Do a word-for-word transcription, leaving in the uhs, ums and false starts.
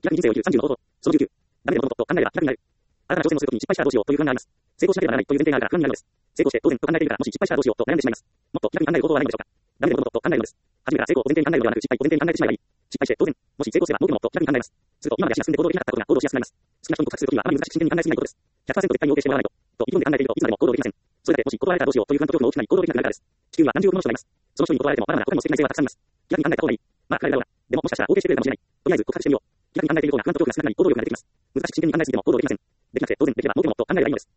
逆に人生を生きるさんじゅうの方法。そのじゅうきゅう。ダメでもっと考えれば楽になる。新たな挑戦をするときに失敗したらどうしようという不安があります。成功しなければならないという前提があるから不安になるのです。成功して当然と考えているからもし失敗したらどうしようと悩んでしまいます。もっと逆に考える方法はないのでしょうか。ダメでももっと考えるのです。初めから成功を前提に考えるのではなく失敗を前提に考えてしまえばいい。失敗して当然。もし成功すれば僕ももっと逆に考えます。すると今まで足が進んで行動できなかったことが行動しやすくなります。好きな人に告白するときにはあまり難しく真剣に考えすぎないことです。ひゃくパーセント 絶対に OK してもらわないと。と意気込んで考えているといつまでも行動できません。それだけもし断られたらどうしようという不安と恐怖の大きさに行動できなくなるからです。地球は何十億の人がいます。その人に断られてもまだまだ他にも素敵な異性はたくさんいます。逆に考えた方がいい。まあ彼らは。でももしかしたら OK してくれるかもしれない。とりあえず告白してみよう。逆に考えている方が不安と恐怖が少なくなり行動力が出てきます。難しく真剣に考えすぎても行動できません。できなくて当然できれば僕ももっと考えればいいのです。